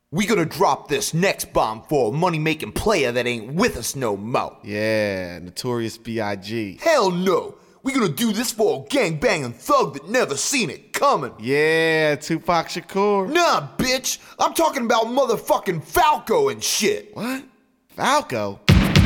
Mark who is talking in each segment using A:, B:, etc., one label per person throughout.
A: We gonna drop this next bomb for a money-making player that ain't with us no more.
B: Yeah, Notorious B.I.G.
A: Hell no! We gonna do this for a gang-banging thug that never seen it coming.
B: Yeah, Tupac Shakur.
A: Nah, bitch! I'm talking about motherfucking Falco and shit!
B: What? Falco?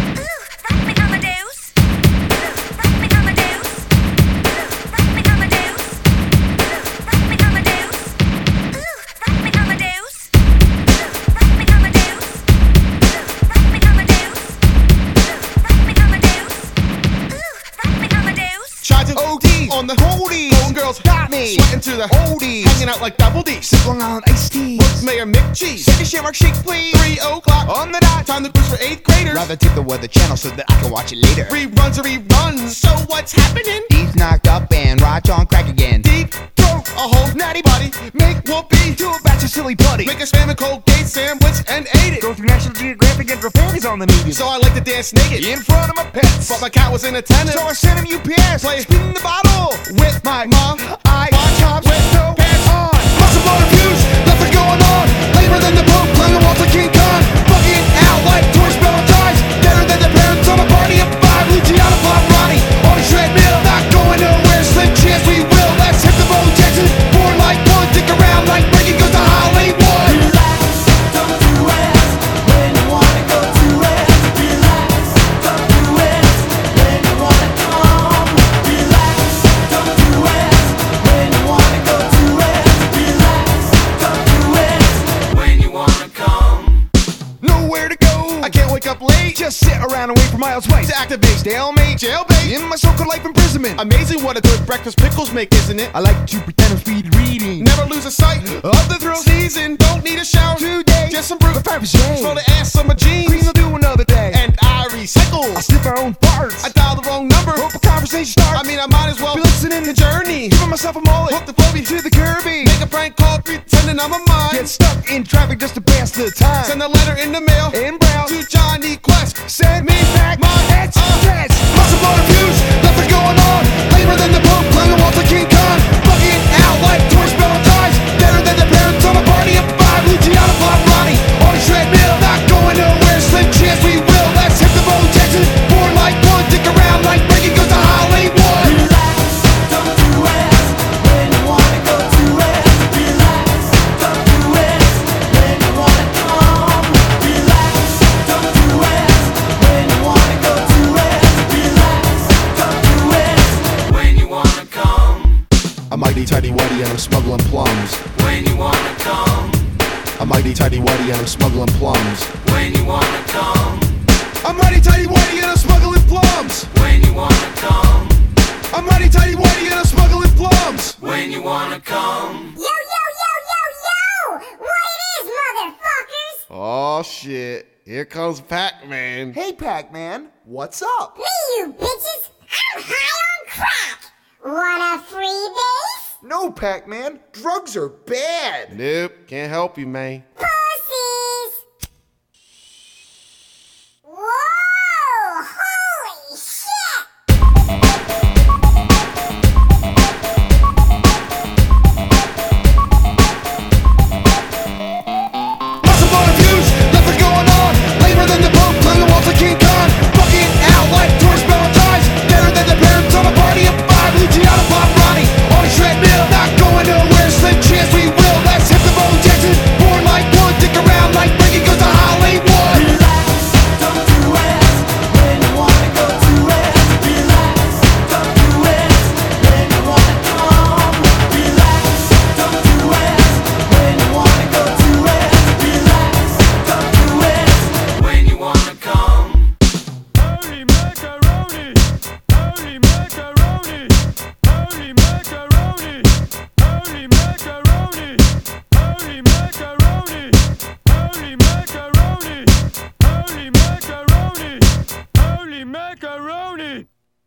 C: OD on the oldies. Golden girls got me. Sweating to the oldies. Hanging out like double D. Sip Long Island iced tea. What's Mayor Mick Cheese? Take a Shamrock shake, please. 3 o'clock on the dot. Time to push for 8th graders.
D: Rather take the Weather Channel so that I can watch it later.
C: Reruns are reruns. So what's happening?
D: Eve's knocked up and Raj on crack again.
C: Deep throat, a whole natty body. Make whoopee to a batch of silly putty. Make a spam and Colgate sandwich and ate it.
E: Go through National Geographic and throw panties on the media.
C: So I like to dance naked in front of my pets. But my cat was in attendance. So I sent him UPS. Play spin the bottle with my mom. I watch hops with no pants on. Lots of motor views, nothing going on. Lamer than the Pope, climb the walls like King Kong. Bugging out like toys spelling ties. Better than the parents on a party of 5. Luciano Pavarotti on a treadmill. Not going nowhere, slim chance we will. Let's hit the Bo Jackson. Born like one, dick around like Reagan goes to Hollywood.
F: Relax, don't do it when you wanna go to it. Relax, don't do it when you wanna come. Relax, don't do it when you wanna go to it. Relax, don't do it when you wanna come.
C: Nowhere to go, I can't wake up late. Just sit around and wait for Miles White to activate. Stalemate, jailbait, in my so-called life imprisonment. Amazing what a good breakfast pickles make, isn't it?
D: I like to pretend I'm speed reading.
C: Never lose a sight of the thrill season. Don't need a shower today, just some brute. Throw the ass on my jeans.
D: Clean will do another day.
C: And I recycle.
D: I sniff our own farts.
C: I dial the wrong number.
D: Hope a conversation starts.
C: I mean, I might as well
D: be listening
C: the journey.
D: Giving myself a mullet.
C: Hook the Phobie
D: to the Kirby.
C: Make a prank call pretending I'm a mime.
D: Get stuck in traffic just to pass the time.
C: Send a letter in the mail
D: and browse
C: to Johnny Quest.
D: Send me back my ex.
C: Lots of motor views, nothing going on. Lamer than the Pope, climb the walls like King Kong. Bugging out like toy spelling ties. Better than the parents on a party of 5. Luciano Pavarotti on a treadmill. Not going nowhere, slim chance we will. Let's hit the Bo Jackson. Born like one, dick around like Reagan goes to Hollywood.
F: Relax, don't do it when you wanna go to it. Relax, don't do it when you wanna come. Relax, don't do it when you wanna go to it. Relax, don't do it when you wanna come.
B: I'm mighty tighty whitey and I'm smuggling plums.
F: When you wanna come.
B: I'm mighty tighty whitey and I'm smuggling plums.
F: When you wanna come.
C: I'm mighty tighty whitey and I'm smuggling plums.
F: When you wanna come.
C: I'm mighty tighty whitey and I'm smuggling plums.
F: When you wanna come.
G: Yo, yo, yo, yo, yo! What it is, motherfuckers?
B: Oh shit, here comes Pac-Man.
A: Hey, Pac-Man, what's up?
G: Hey, you bitches! I'm high on crack! Want a free base?
A: No, Pac-Man, drugs are bad!
B: Nope, can't help you, man.